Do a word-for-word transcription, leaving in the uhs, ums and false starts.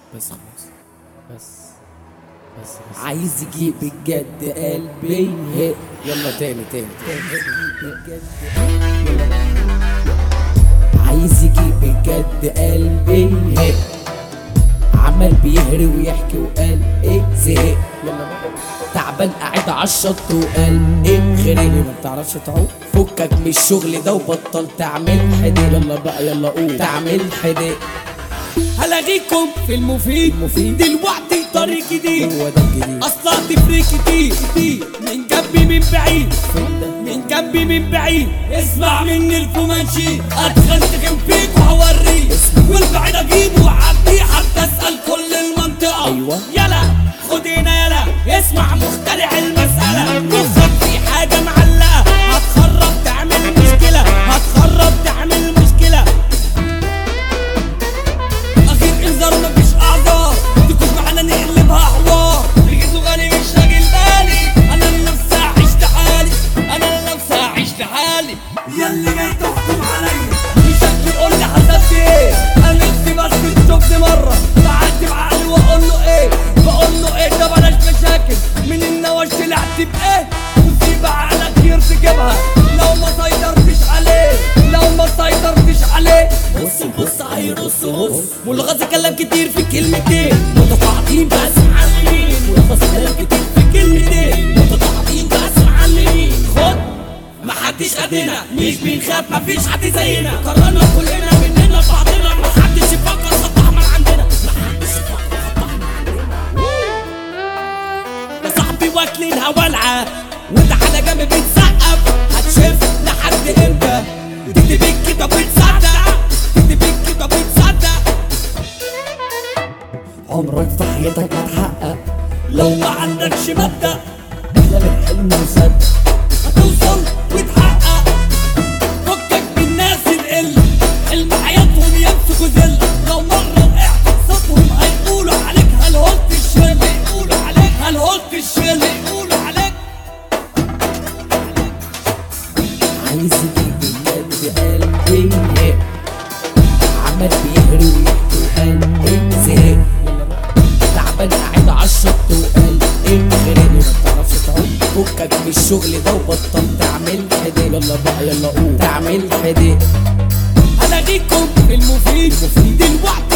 بس خلاص. بس بس بس عايز يجيب الجد قلبي هي. يلا تاني تاني تاني. عايز يجيب الجد قلبي هي. عمال بيهري ويحكي وقال ايه زهق. يلا بقى. تعبان قاعد عالشط وقال ايه غيري ما بتعرفش تعوم. فكك من الشغل ده وبطل تعمل حدق. يلا بقى يلا قول. تعمل حدق. هلاقيكم في المفيد المفيد. دلوقتي طريق جديد. هو ده الجديد. اصلا تفرق كتير كتير من جنبي من بعيد من جنبي من بعيد. اسمع مني الفومانشي اتخنتخن فيك وهوريك والبعيد اجيبه وعبيه حتى اسال كل المنطقه. أيوة. يلا خد هنا يلا اسمع مخترع المساله. مخك في حاجه معلقه هتخرب تعمل مشكله هتخرب تعمل مشكله. اخير انذار مفيش اعذار تكون معانا نقلبها حوار. رجيته غالي مش راجل بالي انا لنفسي اعيش لحالي انا لنفسي اعيش لحالي. ياللي جاي تحكم عليا بشكل تقول لي حسبت ايه. انا نفسي بس تشوفني مره بعدي بعقلي واقول له ايه بقول له ايه. ده بلاش مشاكل من النواش طلعت بايه. وسيب عقلك يرتكبها لو ما سيطرتش عليه لو ما سيطرتش عليه. بص بص هيرص بص والغاز كلام كتير في كلمتين متقاطعين بس معلمين. والغاز كلام كتير في كلمتين متقاطعين بس معلمين. خد محدش قدنا مش بنخاف مفيش حد زينا. قررنا كلنا مننا بعضنا محدش يفكر خط احمر عندنا محدش يفكر خط احمر عندنا. يا صاحبي واكلينها والعه وانت على جنب بتسقف هتشوف لحد امتى. تكتبك كده بتصدق تكتبك كده بتصدق. عمرك في حياتك هتحقق لو ما عندكش مبدأ. احلام الحلم مصدق هتوصل وتحقق. فكك بالناس القل حلم حياتهم يمسكوا ذل. لو مرة وقعت قصادهم هيقولوا عليك هالهولت الشل هيقولوا عليك هالهولت الشل هيقولوا عليك. عايز يجيب الجد قلبي عمال بيهري ويحكي وقال ايه زهق. تعبان قاعد عالشط وقال ايه غيري ما بتعرفش تعوم. فكك من الشغل ده وبطل تعمل حدق. يلا بقى يلا قول. تعمل حدق. هلاقيكم في المفيد دلوقتي